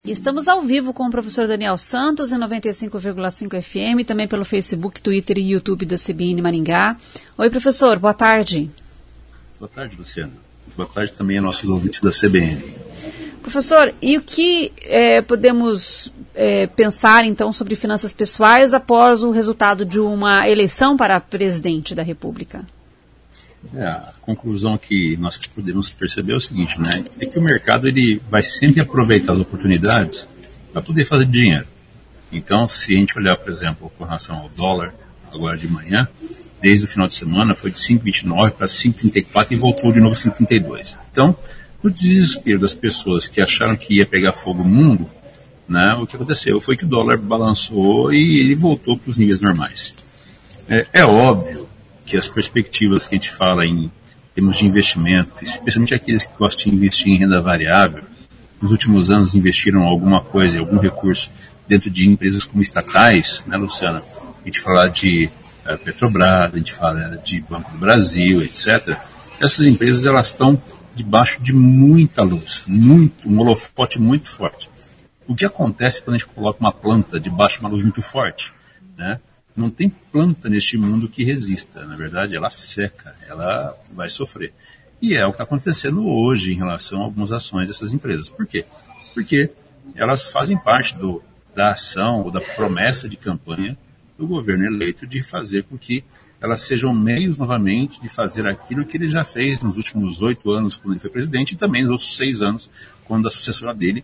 E estamos ao vivo com o professor Daniel Santos, em 95,5 FM, também pelo Facebook, Twitter e YouTube da CBN Maringá. Oi, professor, boa tarde. Boa tarde, Luciana. Boa tarde também a nossos ouvintes da CBN. Professor, e o que podemos pensar, então, sobre finanças pessoais após o resultado de uma eleição para presidente da República? A conclusão que nós podemos perceber é o seguinte, né? É que o mercado ele vai sempre aproveitar as oportunidades para poder fazer dinheiro. Então, se a gente olhar, por exemplo, com relação ao dólar, agora de manhã, desde o final de semana foi de 5,29 para 5,34 e voltou de novo a 5,32. Então, no desespero das pessoas que acharam que ia pegar fogo no mundo, né, o que aconteceu foi que o dólar balançou e ele voltou para os níveis normais. É óbvio que as perspectivas que a gente fala em termos de investimento, especialmente aqueles que gostam de investir em renda variável, nos últimos anos investiram alguma coisa, algum recurso dentro de empresas como estatais, né, Luciana? A gente fala de Petrobras, a gente fala de Banco do Brasil, etc. Essas empresas elas estão debaixo de muita luz, um holofote muito forte. O que acontece quando a gente coloca uma planta debaixo de uma luz muito forte, né? Não tem planta neste mundo que resista. Na verdade, ela seca, ela vai sofrer. E é o que está acontecendo hoje em relação a algumas ações dessas empresas. Por quê? Porque elas fazem parte da ação ou da promessa de campanha do governo eleito de fazer com que elas sejam meios novamente de fazer aquilo que ele já fez nos últimos 8 anos quando ele foi presidente e também nos outros 6 anos quando a sucessora dele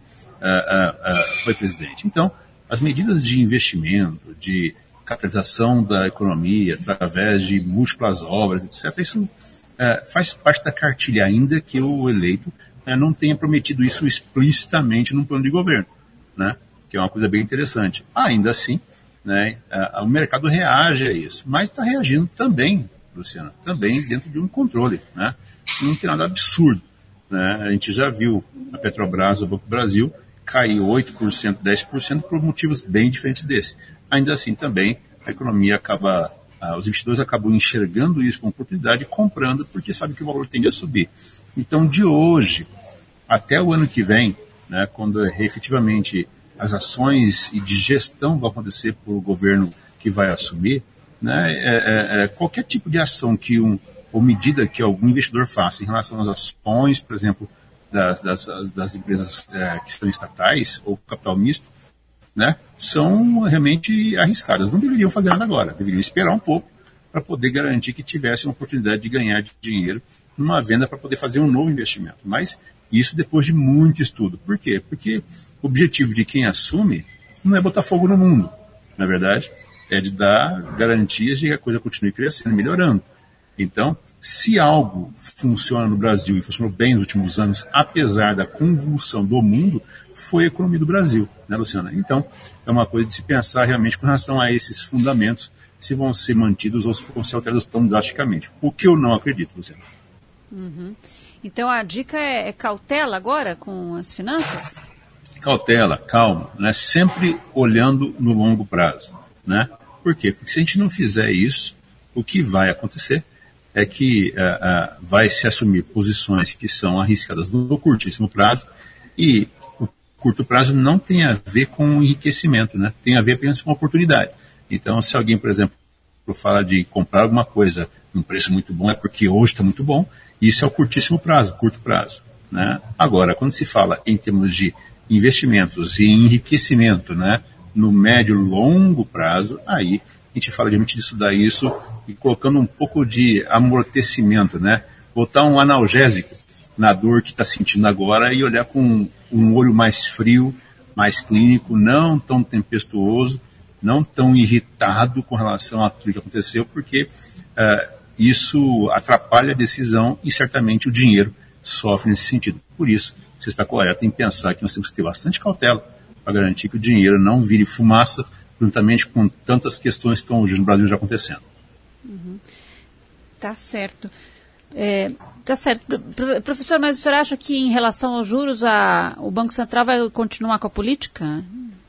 foi presidente. Então, as medidas de investimento, de capitalização da economia através de múltiplas obras, etc., isso faz parte da cartilha, ainda que o eleito não tenha prometido isso explicitamente num plano de governo, né? Que é uma coisa bem interessante. Ainda assim, né, o mercado reage a isso, mas está reagindo também, Luciana, também dentro de um controle, né? Não tem nada absurdo, né? A gente já viu a Petrobras, o Banco do Brasil, cair 8%, 10% por motivos bem diferentes desse. Ainda assim também a economia os investidores acabam enxergando isso como oportunidade e comprando porque sabem que o valor tende a subir. Então de hoje até o ano que vem, né, quando efetivamente as ações e de gestão vão acontecer por o governo que vai assumir, né, qualquer tipo de ação ou medida que algum investidor faça em relação às ações, por exemplo, das empresas que são estatais ou capital misto, né, são realmente arriscadas. Não deveriam fazer nada agora, deveriam esperar um pouco para poder garantir que tivesse uma oportunidade de ganhar dinheiro numa venda para poder fazer um novo investimento. Mas isso depois de muito estudo. Por quê? Porque o objetivo de quem assume não é botar fogo no mundo, na verdade, é de dar garantias de que a coisa continue crescendo, melhorando. Então, se algo funciona no Brasil e funcionou bem nos últimos anos, apesar da convulsão do mundo, foi a economia do Brasil, né, Luciana? Então, é uma coisa de se pensar realmente com relação a esses fundamentos, se vão ser mantidos ou se vão ser alterados tão drasticamente. O que eu não acredito, Luciana. Uhum. Então, a dica é cautela agora com as finanças? Cautela, calma, né? Sempre olhando no longo prazo, né? Por quê? Porque se a gente não fizer isso, o que vai acontecer é que vai se assumir posições que são arriscadas no curtíssimo prazo e o curto prazo não tem a ver com enriquecimento, né? Tem a ver apenas com oportunidade. Então, se alguém, por exemplo, fala de comprar alguma coisa num preço muito bom, é porque hoje está muito bom, isso é o curtíssimo prazo, curto prazo, né? Agora, quando se fala em termos de investimentos e enriquecimento, né, no médio e longo prazo, aí a gente fala de realmente de estudar isso e colocando um pouco de amortecimento, né? Botar um analgésico na dor que está sentindo agora e olhar com um olho mais frio, mais clínico, não tão tempestuoso, não tão irritado com relação àquilo que aconteceu, porque isso atrapalha a decisão e certamente o dinheiro sofre nesse sentido. Por isso, você está correto em pensar que nós temos que ter bastante cautela para garantir que o dinheiro não vire fumaça, juntamente com tantas questões que estão hoje no Brasil já acontecendo. Uhum. Tá certo. Tá certo. Professor, mas o senhor acha que em relação aos juros o Banco Central vai continuar com a política?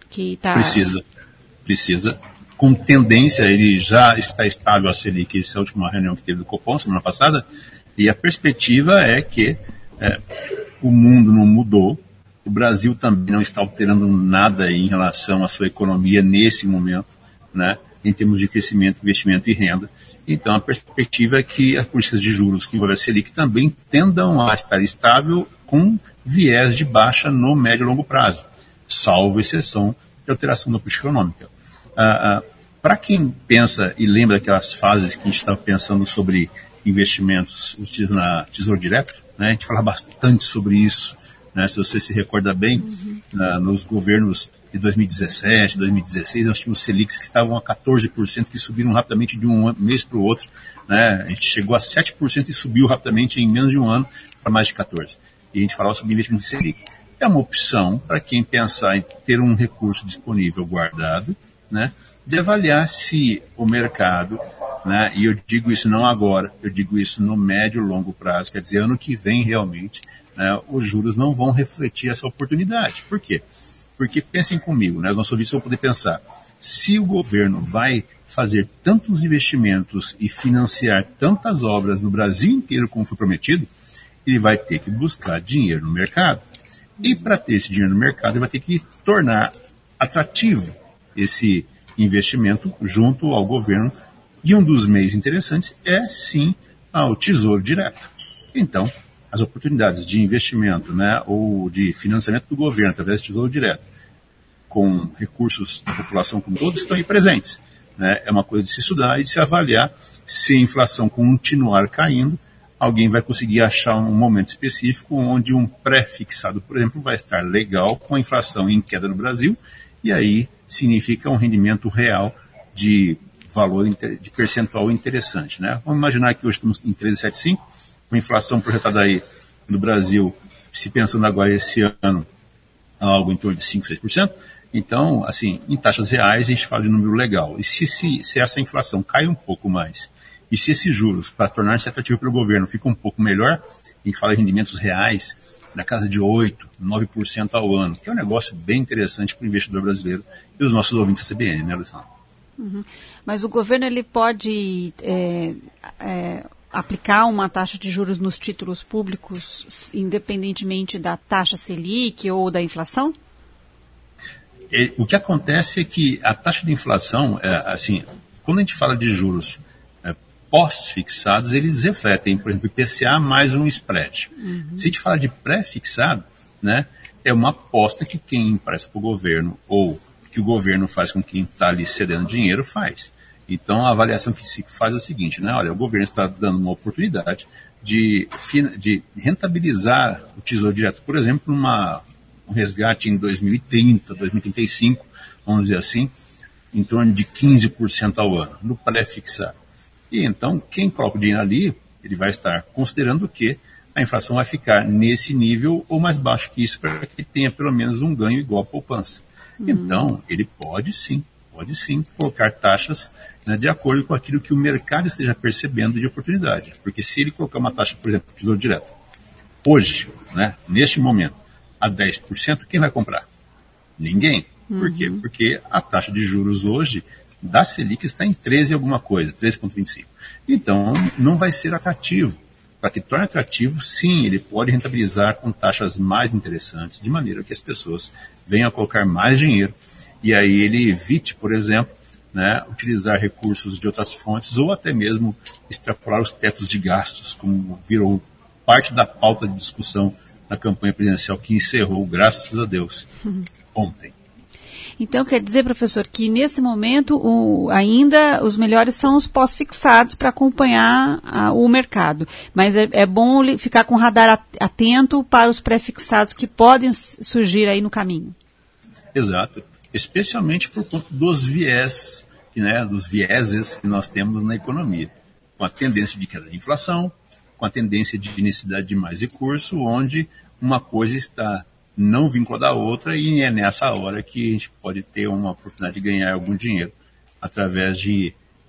Precisa. Com tendência, ele já está estável a Selic, essa é a última reunião que teve do Copom, semana passada, e a perspectiva é que o mundo não mudou, O Brasil também não está alterando nada em relação à sua economia nesse momento, né, em termos de crescimento, investimento e renda. Então, a perspectiva é que as políticas de juros que envolvem a Selic também tendam a estar estável com viés de baixa no médio e longo prazo, salvo exceção de alteração da política econômica. Para quem pensa e lembra aquelas fases que a gente estava pensando sobre investimentos utilizando na Tesouro Direto, né, a gente fala bastante sobre isso, né, se você se recorda bem, nos governos de 2017, 2016, nós tínhamos Selics que estavam a 14%, que subiram rapidamente de um mês para o outro, né, a gente chegou a 7% e subiu rapidamente em menos de um ano para mais de 14%. E a gente falava sobre investimento em Selic. É uma opção para quem pensar em ter um recurso disponível guardado, né, de avaliar se o mercado, né, e eu digo isso não agora, eu digo isso no médio e longo prazo, quer dizer, ano que vem realmente, né, os juros não vão refletir essa oportunidade. Por quê? Porque pensem comigo, né, os nossos ouvintes vão poder pensar, se o governo vai fazer tantos investimentos e financiar tantas obras no Brasil inteiro como foi prometido, ele vai ter que buscar dinheiro no mercado. E para ter esse dinheiro no mercado, ele vai ter que tornar atrativo esse investimento junto ao governo. E um dos meios interessantes é, sim, o Tesouro Direto. Então, as oportunidades de investimento, né, ou de financiamento do governo através do Tesouro Direto, com recursos da população como todos, estão aí presentes. Né? É uma coisa de se estudar e de se avaliar se a inflação continuar caindo, alguém vai conseguir achar um momento específico onde um pré-fixado, por exemplo, vai estar legal com a inflação em queda no Brasil, e aí significa um rendimento real de valor, de percentual interessante. Né? Vamos imaginar que hoje estamos em 13,75, com a inflação projetada aí no Brasil, se pensando agora esse ano, algo em torno de 5, 6%. Então, assim, em taxas reais a gente fala de número legal. E se essa inflação cai um pouco mais, e se esses juros, para tornar-se atrativo pelo governo, ficam um pouco melhor, a gente fala de rendimentos reais na casa de 8%, 9% ao ano, que é um negócio bem interessante para o investidor brasileiro e os nossos ouvintes da CBN, né, Alessandra? Uhum. Mas o governo ele pode aplicar uma taxa de juros nos títulos públicos, independentemente da taxa Selic ou da inflação? O que acontece é que a taxa de inflação, assim, quando a gente fala de juros pós-fixados, eles refletem, por exemplo, IPCA mais um spread. Uhum. Se a gente fala de pré-fixado, né, é uma aposta que quem empresta para o governo ou que o governo faz com quem está ali cedendo dinheiro faz. Então, a avaliação que se faz é a seguinte, né, olha, o governo está dando uma oportunidade de rentabilizar o Tesouro Direto, por exemplo, um resgate em 2030, 2035, vamos dizer assim, em torno de 15% ao ano, no pré-fixado. E então, quem coloca o dinheiro ali, ele vai estar considerando que a inflação vai ficar nesse nível ou mais baixo que isso, para que tenha pelo menos um ganho igual à poupança. Então, ele pode sim colocar taxas, né, de acordo com aquilo que o mercado esteja percebendo de oportunidade. Porque se ele colocar uma taxa, por exemplo, Tesouro Direto, hoje, né, neste momento, a 10%, quem vai comprar? Ninguém. Por quê? Porque a taxa de juros hoje da Selic está em 13 alguma coisa, 13,25. Então, não vai ser atrativo. Para que torne atrativo, sim, ele pode rentabilizar com taxas mais interessantes, de maneira que as pessoas venham a colocar mais dinheiro, e aí ele evite, por exemplo, né, utilizar recursos de outras fontes, ou até mesmo extrapolar os tetos de gastos, como virou parte da pauta de discussão na campanha presidencial que encerrou, graças a Deus, ontem. Então, quer dizer, professor, que nesse momento ainda os melhores são os pós-fixados para acompanhar o mercado. Mas é bom ficar com o radar atento para os pré-fixados que podem surgir aí no caminho. Exato. Especialmente por conta dos viés, né, dos vieses que nós temos na economia. Com a tendência de queda de inflação, com a tendência de necessidade de mais recurso, onde uma coisa está não vinculada à outra, e é nessa hora que a gente pode ter uma oportunidade de ganhar algum dinheiro através de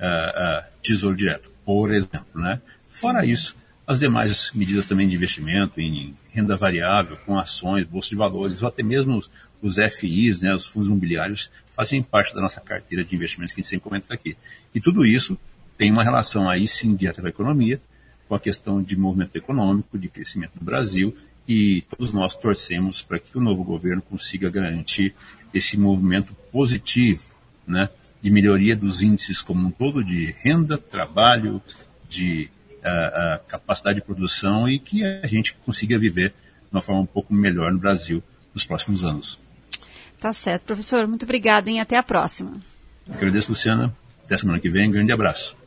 Tesouro Direto, por exemplo. Né? Fora isso, as demais medidas também de investimento em renda variável, com ações, bolsa de valores, ou até mesmo os FIs, né, os fundos imobiliários, fazem parte da nossa carteira de investimentos que a gente sempre comenta aqui. E tudo isso tem uma relação aí sim direta com a economia, com a questão de movimento econômico, de crescimento do Brasil e todos nós torcemos para que o novo governo consiga garantir esse movimento positivo, né, de melhoria dos índices como um todo, de renda, trabalho, de capacidade de produção, e que a gente consiga viver de uma forma um pouco melhor no Brasil nos próximos anos. Tá certo. Professor, muito obrigada, hein? Até a próxima. Agradeço, Luciana. Até semana que vem. Grande abraço.